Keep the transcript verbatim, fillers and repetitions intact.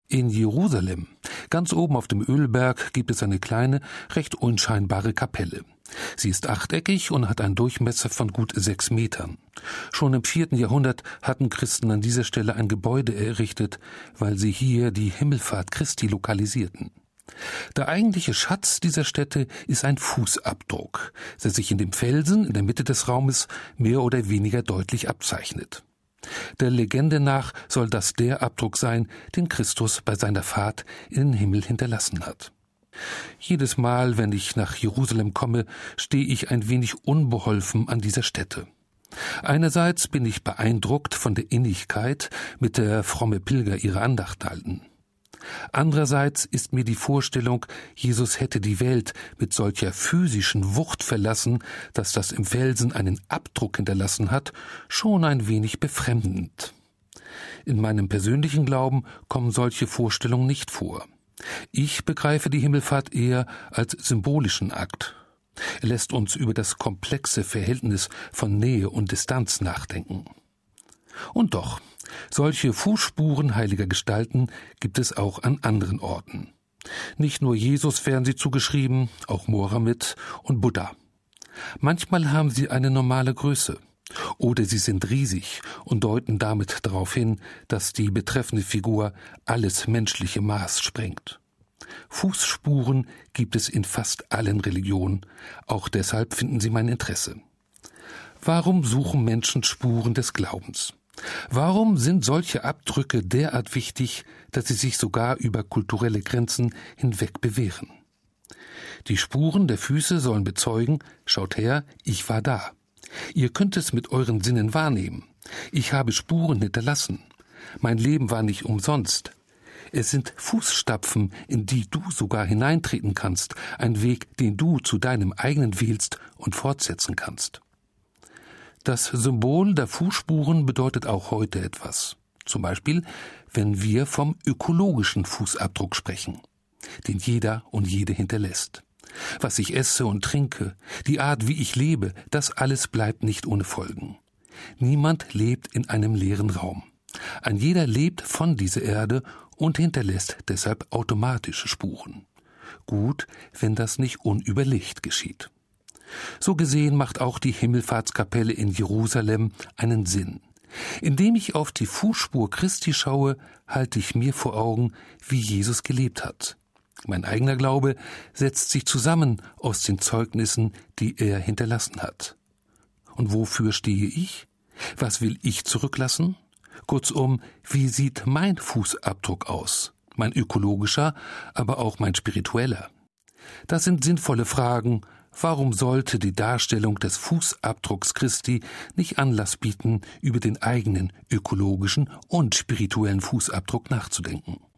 In Jerusalem, ganz oben auf dem Ölberg, gibt es eine kleine, recht unscheinbare Kapelle. Sie ist achteckig und hat einen Durchmesser von gut sechs Metern. Schon im vierten Jahrhundert hatten Christen an dieser Stelle ein Gebäude errichtet, weil sie hier die Himmelfahrt Christi lokalisierten. Der eigentliche Schatz dieser Stätte ist ein Fußabdruck, der sich in dem Felsen in der Mitte des Raumes mehr oder weniger deutlich abzeichnet. Der Legende nach soll das der Abdruck sein, den Christus bei seiner Fahrt in den Himmel hinterlassen hat. Jedes Mal, wenn ich nach Jerusalem komme, stehe ich ein wenig unbeholfen an dieser Stätte. Einerseits bin ich beeindruckt von der Innigkeit, mit der fromme Pilger ihre Andacht halten. Andererseits ist mir die Vorstellung, Jesus hätte die Welt mit solcher physischen Wucht verlassen, dass das im Felsen einen Abdruck hinterlassen hat, schon ein wenig befremdend. In meinem persönlichen Glauben kommen solche Vorstellungen nicht vor. Ich begreife die Himmelfahrt eher als symbolischen Akt. Er lässt uns über das komplexe Verhältnis von Nähe und Distanz nachdenken. Und doch, solche Fußspuren heiliger Gestalten gibt es auch an anderen Orten. Nicht nur Jesus werden sie zugeschrieben, auch Mohammed und Buddha. Manchmal haben sie eine normale Größe. Oder sie sind riesig und deuten damit darauf hin, dass die betreffende Figur alles menschliche Maß sprengt. Fußspuren gibt es in fast allen Religionen, auch deshalb finden sie mein Interesse. Warum suchen Menschen Spuren des Glaubens? Warum sind solche Abdrücke derart wichtig, dass sie sich sogar über kulturelle Grenzen hinweg bewähren? Die Spuren der Füße sollen bezeugen, schaut her, ich war da. Ihr könnt es mit euren Sinnen wahrnehmen. Ich habe Spuren hinterlassen. Mein Leben war nicht umsonst. Es sind Fußstapfen, in die du sogar hineintreten kannst, ein Weg, den du zu deinem eigenen wählst und fortsetzen kannst. Das Symbol der Fußspuren bedeutet auch heute etwas. Zum Beispiel, wenn wir vom ökologischen Fußabdruck sprechen, den jeder und jede hinterlässt. Was ich esse und trinke, die Art, wie ich lebe, das alles bleibt nicht ohne Folgen. Niemand lebt in einem leeren Raum. Ein jeder lebt von dieser Erde und hinterlässt deshalb automatische Spuren. Gut, wenn das nicht unüberlegt geschieht. So gesehen macht auch die Himmelfahrtskapelle in Jerusalem einen Sinn. Indem ich auf die Fußspur Christi schaue, halte ich mir vor Augen, wie Jesus gelebt hat. Mein eigener Glaube setzt sich zusammen aus den Zeugnissen, die er hinterlassen hat. Und wofür stehe ich? Was will ich zurücklassen? Kurzum, wie sieht mein Fußabdruck aus? Mein ökologischer, aber auch mein spiritueller. Das sind sinnvolle Fragen. Warum sollte die Darstellung des Fußabdrucks Christi nicht Anlass bieten, über den eigenen ökologischen und spirituellen Fußabdruck nachzudenken?